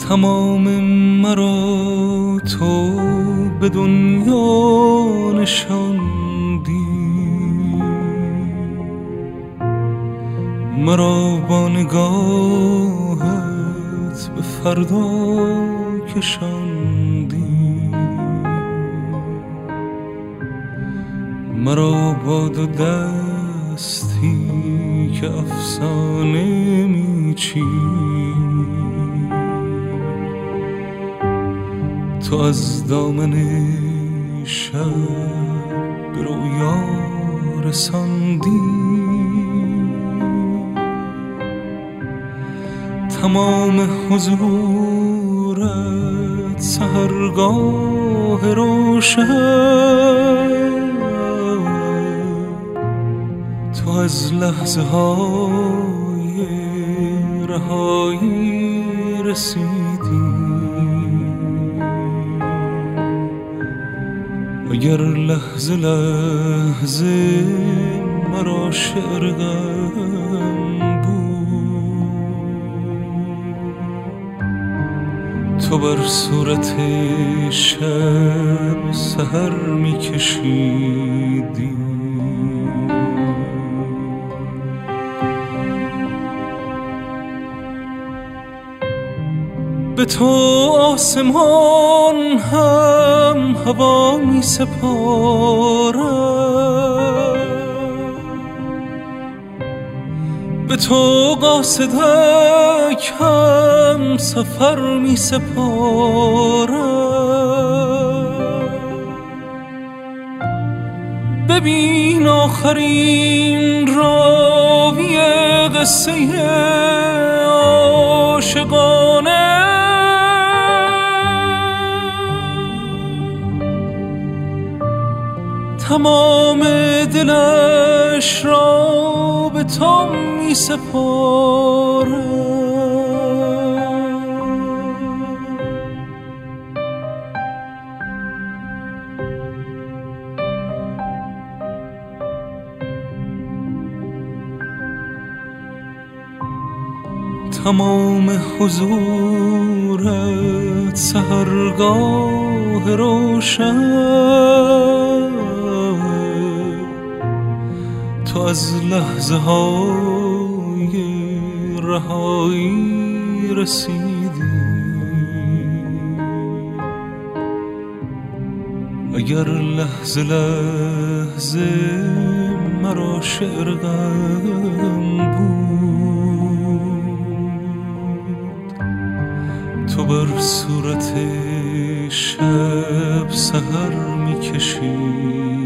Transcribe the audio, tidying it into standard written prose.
تمام مرا تو به دنیا نشاندی، مرا با نگاهت به فردا کشاندی، مرا با دو دستی که افسانه میچی، تو از دامن شب به رویا رساندی، تمام حضورت سحرگاه روشن، تو از لحظه های رهایی رسیدی، اگر لحظه لحظه مرا شعر غم بود، تو بر صورت شب سحر میکشیدی، به تو آسمان هم هوا می سپارد، به تو قاصدک هم سفر می سپارد، ببین آخرین راوی قصه عاشقانه، تمام دلش را به تو می سپارد، تمام حضورت سحرگاه روشن، تو از لحظه های رهایی رسیدی، اگر لحظه لحظه مرا شعر غم بود، تو بر صورت شب سحر میکشی.